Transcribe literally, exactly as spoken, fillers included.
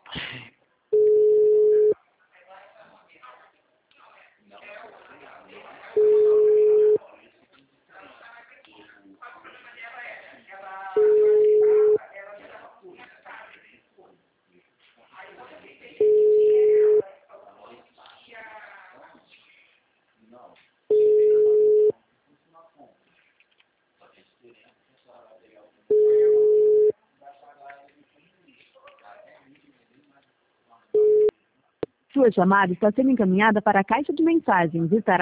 Sua chamada está sendo encaminhada para a caixa de mensagens e estará